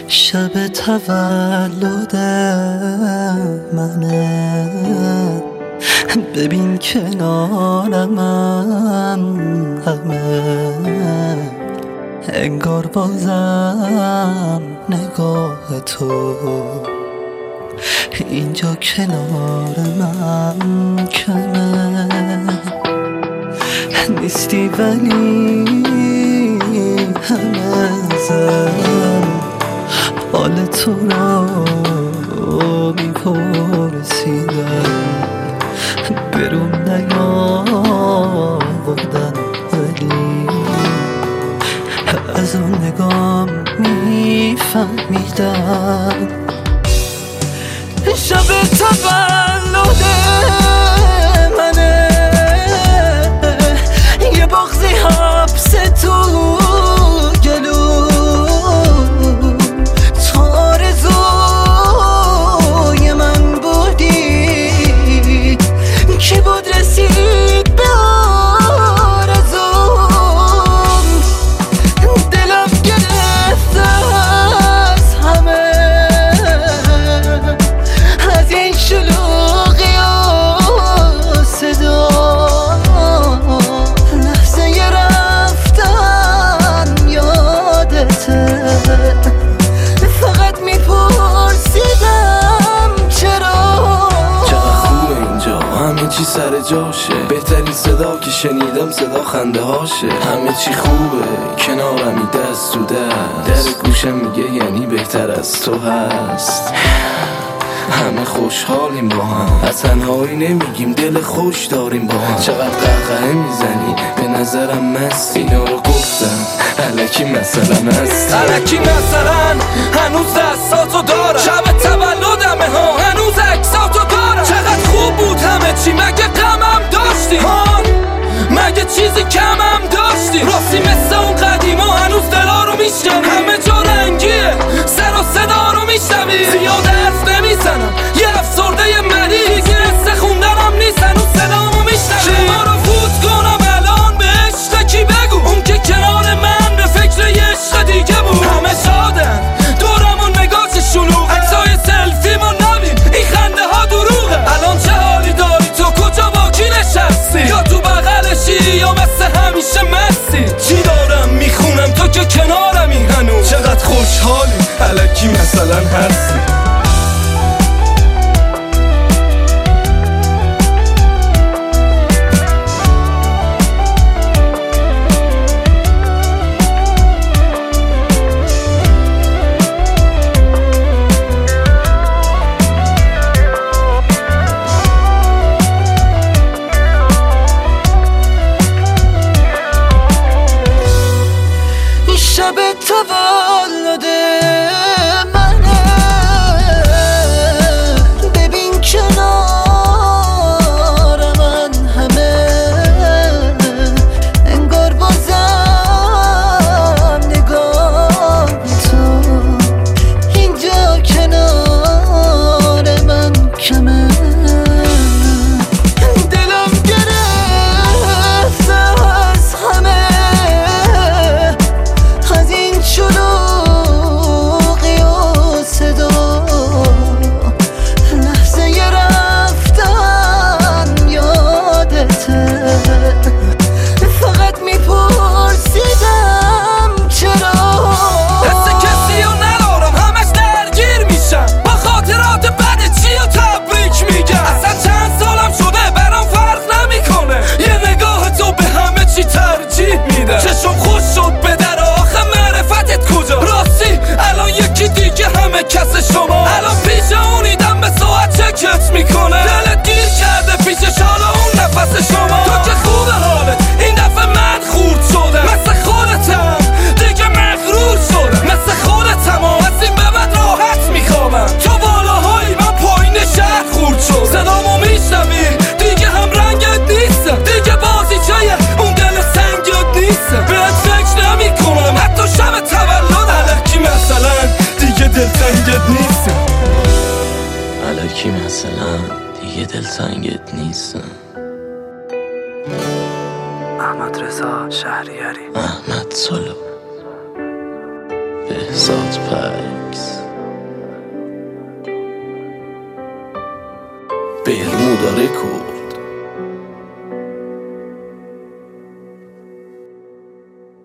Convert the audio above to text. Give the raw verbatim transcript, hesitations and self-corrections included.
شب تولد منه، ببین کنارم همه، انگار بازم نگاه تو اینجا کنار من کمه. نیستی ولی همه زن حال تو رو میپرسیدم، برون نیاوردن ولی از اون نگام میفهمیدم. شب تولد منه، یه بغضی حبس تو گلو، تو آرزوی من بودی، کی بود رسید به آرزوم، دلم گرفته از همه، از این شلوغی و صدا، لحظه ی رفتن یادته، فقط میپرسیدم چرا. چقدر خوبه اینجا، همه چی سر جاشه، بهترین صدا که شنیدم صدا خنده هاشه. همه چی خوبه کنارمی دست تو دست، در گوشم میگه یعنی بهتر از تو هست. همه خوشحالیم با هم، از تنهایی نمیگیم دل خوش داریم با هم. چقدر قهقه میزنی به نظرم مستی، اینا رو گفتم الکی مثلا هستی، الکی مثلا هنوز دستاتو دارم، شب تولدمه ها هنوز عکساتو دارم. چقدر خوب بود همه چی، مگه غمم داشتی ها، مگه چیزی کمم داشتی؟ راستی مثل اون قدیما هنوز دلا رو میشکنی، همه جا رنگیه سر و صدا رو میشنوی. زیاد حرف نمیزنم یه افسرده یه مریض، گرسته خوندنم نیست هنوز صدامو میشنوی. ما رو فوت کنم الان به عشق کی بگو، اون که کنار من به فکر یه عشق دیگه بود. همه شادن دورمون نگاه چه شلوغه، عکسای سلفیمون نبین این خنده ها دروغه. الان چه حالی داری تو، کجا با کی نشستی، یا تو بغلشی یا مثل همیشه مستی. چی دارم میخونم تو که کنارمی هنوز، چقدر خوشحالی الکی مثلا هستی. شب تولد منه، ببین کنار من همه، انگار بازم نگاه تو اینجا کنار من کمه. دلم گرفته از همه، از این شلوغی و صدا، لحظه ی رفتن یادته، فقط میپرسیدم چرا. حس کسی رو ندارم همش درگیر میشم، با خاطرات بد چی و تبریک میگم. اصلا چند سالم شده برام فرق نمیکنه، یه نگاه تو به همه چی ترجیح میده. چشم خوش شد به در آخه معرفتت کجا، راستی الان یکی دیگه همه کس شما. الان پیش اونیدم به ساعت چکت میکنه، دلت گیر کرده پیشش حالا اون نفس شما. تو که خوبه حالت این دفعه من خورد شدم، مثل خودتم دیگه مغرور شدم، مثل خودتم از این به بعد راحت میخوابم. تو بالاهایی من پایین شهر خورد شد، صدامو میشنوی دیگه هم رنگت نیستم، دیگه بازیچه اون دل سنگت نیستم. بهت فکر نمی کنم حتی شب تولد، الکی مثلا دیگه دلتنگت نیستم، الکی مثلا دیگه دلتنگت نیستم. احمد رضا شهریاری، احمد سلو. بهزاد پکس. برمودا رکورد.